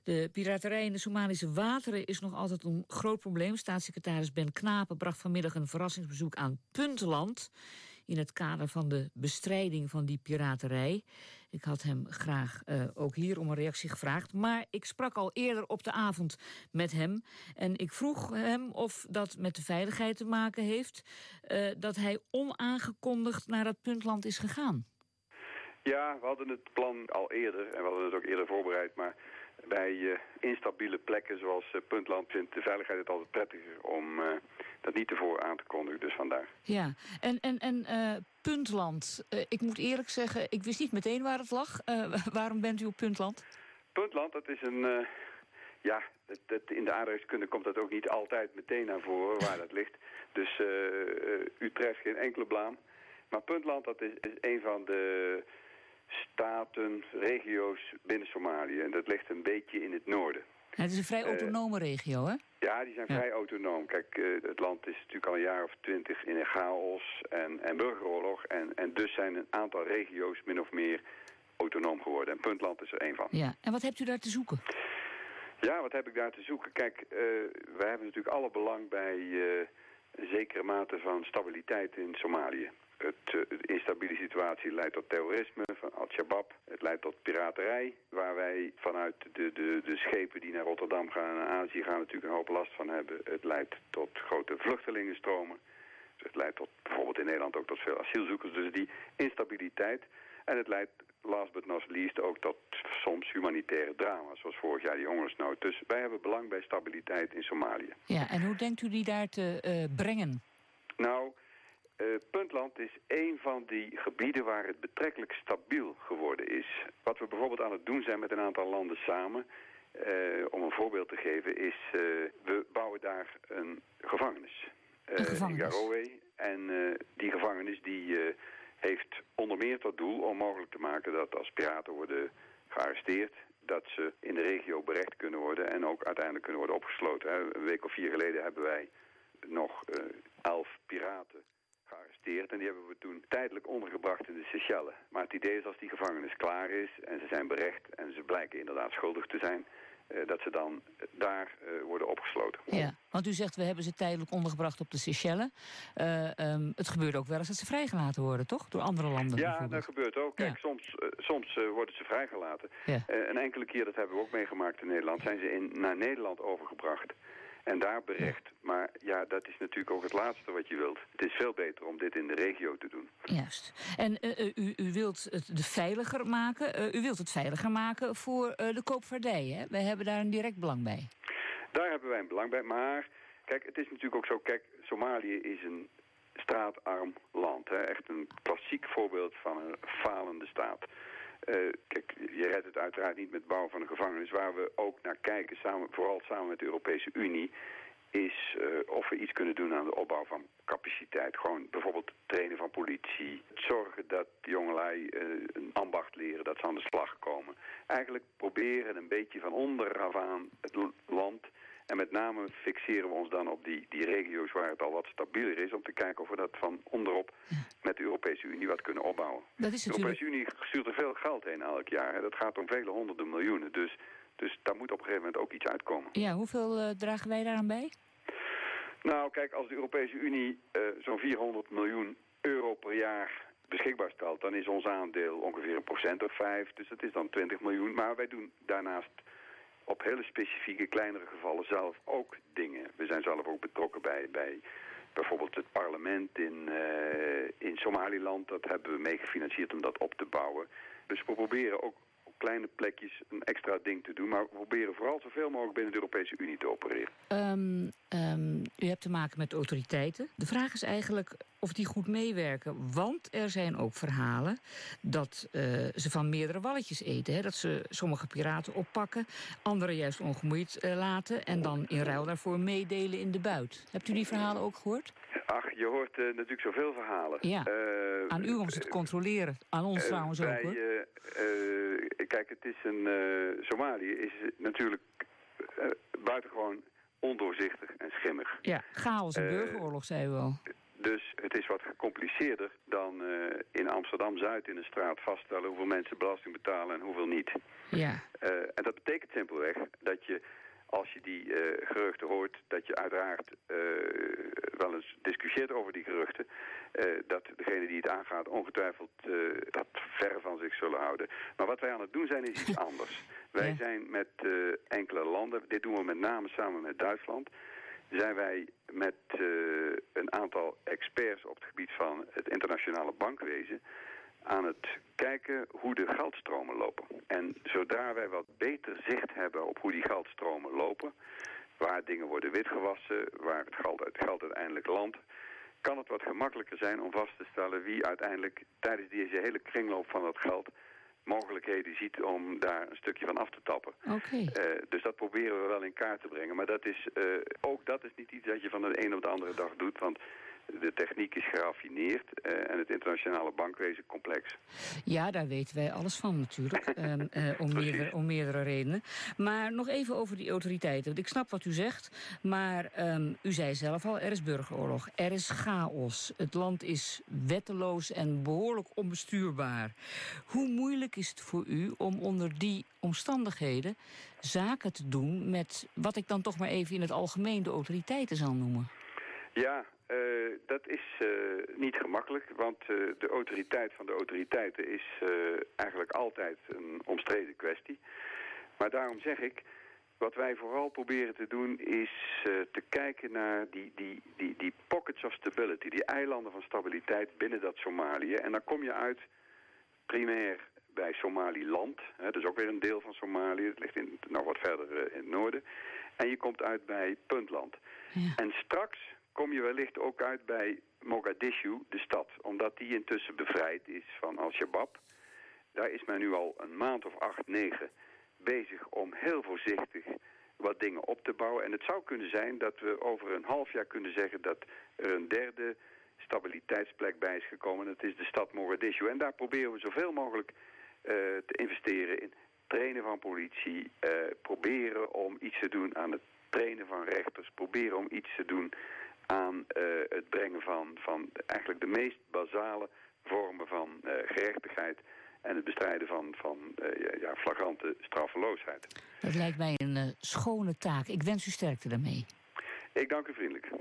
De piraterij in de Somalische wateren is nog altijd een groot probleem. Staatssecretaris Ben Knapen bracht vanmiddag een verrassingsbezoek aan Puntland in het kader van de bestrijding van die piraterij. Ik had hem graag ook hier om een reactie gevraagd. Maar ik sprak al eerder op de avond met hem. En ik vroeg hem of dat met de veiligheid te maken heeft, dat hij onaangekondigd naar dat Puntland is gegaan. Ja, we hadden het plan al eerder en we hadden het ook eerder voorbereid. Maar bij instabiele plekken zoals Puntland vindt de veiligheid het altijd prettiger om dat niet tevoren aan te kondigen. Dus vandaar. Ja, en Puntland. Ik moet eerlijk zeggen, ik wist niet meteen waar het lag. Waarom bent u op Puntland? Puntland, dat is een... in de aardrijkskunde komt dat ook niet altijd meteen naar voren waar dat ligt. Dus u treft geen enkele blaam. Maar Puntland, dat is een van de staten, regio's binnen Somalië. En dat ligt een beetje in het noorden. Ja, het is een vrij autonome regio, hè? Ja, die zijn vrij autonoom. Kijk, het land is natuurlijk al een jaar of 20 in een chaos en burgeroorlog. En dus zijn een aantal regio's min of meer autonoom geworden. En Puntland is er één van. Ja, en wat hebt u daar te zoeken? Ja, wat heb ik daar te zoeken? Kijk, wij hebben natuurlijk alle belang bij een zekere mate van stabiliteit in Somalië. De instabiele situatie leidt tot terrorisme van Al-Shabaab. Het leidt tot piraterij, waar wij vanuit de schepen die naar Rotterdam gaan en naar Azië gaan natuurlijk een hoop last van hebben. Het leidt tot grote vluchtelingenstromen. Het leidt tot bijvoorbeeld in Nederland ook tot veel asielzoekers. Dus die instabiliteit. En het leidt last but not least ook tot soms humanitaire drama's, zoals vorig jaar die hongersnood. Dus wij hebben belang bij stabiliteit in Somalië. Ja, en hoe denkt u die daar te brengen? Nou, Puntland is een van die gebieden waar het betrekkelijk stabiel geworden is. Wat we bijvoorbeeld aan het doen zijn met een aantal landen samen, om een voorbeeld te geven, is we bouwen daar een gevangenis. In Garowe. En die gevangenis die heeft onder meer tot doel om mogelijk te maken dat als piraten worden gearresteerd, dat ze in de regio berecht kunnen worden en ook uiteindelijk kunnen worden opgesloten. Een week of 4 geleden hebben wij nog 11 piraten gearresteerd en die hebben we toen tijdelijk ondergebracht in de Seychelles. Maar het idee is als die gevangenis klaar is en ze zijn berecht en ze blijken inderdaad schuldig te zijn, dat ze dan daar worden opgesloten. Ja, want u zegt we hebben ze tijdelijk ondergebracht op de Seychelles. Het gebeurt ook wel eens dat ze vrijgelaten worden, toch? Door andere landen. Ja, dat gebeurt ook. Kijk, soms worden ze vrijgelaten. Ja. Een enkele keer, dat hebben we ook meegemaakt in Nederland, zijn ze naar Nederland overgebracht. En daar berecht. Maar ja, dat is natuurlijk ook het laatste wat je wilt. Het is veel beter om dit in de regio te doen. Juist. En u wilt het veiliger maken. U wilt het veiliger maken voor de koopvaardij, hè? Wij hebben daar een direct belang bij. Daar hebben wij een belang bij. Maar kijk, het is natuurlijk ook zo. Kijk, Somalië is een straatarm land. Hè? Echt een klassiek voorbeeld van een falende staat. Kijk, je redt het uiteraard niet met het bouwen van een gevangenis. Waar we ook naar kijken, vooral samen met de Europese Unie, is of we iets kunnen doen aan de opbouw van capaciteit. Gewoon bijvoorbeeld het trainen van politie. Zorgen dat de jongelui een ambacht leren, dat ze aan de slag komen. Eigenlijk proberen een beetje van onderaf aan het land. En met name fixeren we ons dan op die regio's waar het al wat stabieler is, om te kijken of we dat van onderop met de Europese Unie wat kunnen opbouwen. Dat is natuurlijk... De Europese Unie stuurt er veel geld heen elk jaar. Hè. Dat gaat om vele honderden miljoenen. Dus daar moet op een gegeven moment ook iets uitkomen. Ja, hoeveel dragen wij daaraan bij? Nou, kijk, als de Europese Unie zo'n 400 miljoen euro per jaar beschikbaar stelt, dan is ons aandeel ongeveer 1% of 5%. Dus dat is dan 20 miljoen. Maar wij doen daarnaast op hele specifieke, kleinere gevallen zelf ook dingen. We zijn zelf ook betrokken bij bijvoorbeeld het parlement in Somaliland. Dat hebben we meegefinancierd om dat op te bouwen. Dus we proberen ook op kleine plekjes een extra ding te doen. Maar we proberen vooral zoveel mogelijk binnen de Europese Unie te opereren. U hebt te maken met autoriteiten. De vraag is eigenlijk of die goed meewerken. Want er zijn ook verhalen dat ze van meerdere walletjes eten. Hè? Dat ze sommige piraten oppakken, anderen juist ongemoeid laten en dan in ruil daarvoor meedelen in de buit. Hebt u die verhalen ook gehoord? Ach, je hoort natuurlijk zoveel verhalen. Ja, aan u om ze te controleren. Aan ons trouwens ook, hoor. Kijk, het is Somalië is natuurlijk buitengewoon ondoorzichtig en schimmig. Ja, chaos en burgeroorlog, zei u al. Dus het is wat gecompliceerder dan in Amsterdam-Zuid in een straat vaststellen hoeveel mensen belasting betalen en hoeveel niet. Ja. En dat betekent simpelweg dat je, als je die geruchten hoort, dat je uiteraard wel eens discussieert over die geruchten. Dat degene die het aangaat ongetwijfeld dat ver van zich zullen houden. Maar wat wij aan het doen zijn is iets anders. Wij zijn met enkele landen, dit doen we met name samen met Duitsland, zijn wij met een aantal experts op het gebied van het internationale bankwezen aan het kijken hoe de geldstromen lopen. En zodra wij wat beter zicht hebben op hoe die geldstromen lopen, waar dingen worden witgewassen, waar het geld uiteindelijk landt, kan het wat gemakkelijker zijn om vast te stellen wie uiteindelijk tijdens deze hele kringloop van dat geld mogelijkheden ziet om daar een stukje van af te tappen. Oké. Dus dat proberen we wel in kaart te brengen. Maar dat is, ook dat is niet iets dat je van de een op de andere dag doet, want de techniek is geraffineerd en het internationale bankwezen complex. Ja, daar weten wij alles van natuurlijk, om meerdere redenen. Maar nog even over die autoriteiten. Want ik snap wat u zegt, maar u zei zelf al, er is burgeroorlog, er is chaos. Het land is wetteloos en behoorlijk onbestuurbaar. Hoe moeilijk is het voor u om onder die omstandigheden zaken te doen met wat ik dan toch maar even in het algemeen de autoriteiten zal noemen? Ja, dat is niet gemakkelijk, want de autoriteit van de autoriteiten is eigenlijk altijd een omstreden kwestie. Maar daarom zeg ik, wat wij vooral proberen te doen is te kijken naar die pockets of stability, die eilanden van stabiliteit binnen dat Somalië. En dan kom je uit primair bij Somaliland, dat is ook weer een deel van Somalië, het ligt nog wat verder in het noorden. En je komt uit bij Puntland. Ja. En straks kom je wellicht ook uit bij Mogadishu, de stad. Omdat die intussen bevrijd is van Al-Shabaab. Daar is men nu al een maand of 8, 9 bezig om heel voorzichtig wat dingen op te bouwen. En het zou kunnen zijn dat we over een half jaar kunnen zeggen dat er een derde stabiliteitsplek bij is gekomen. Dat is de stad Mogadishu. En daar proberen we zoveel mogelijk te investeren in trainen van politie. Proberen om iets te doen aan het trainen van rechters. Proberen om iets te doen aan het brengen van eigenlijk de meest basale vormen van gerechtigheid en het bestrijden van flagrante straffeloosheid. Dat lijkt mij een schone taak. Ik wens u sterkte daarmee. Ik dank u vriendelijk.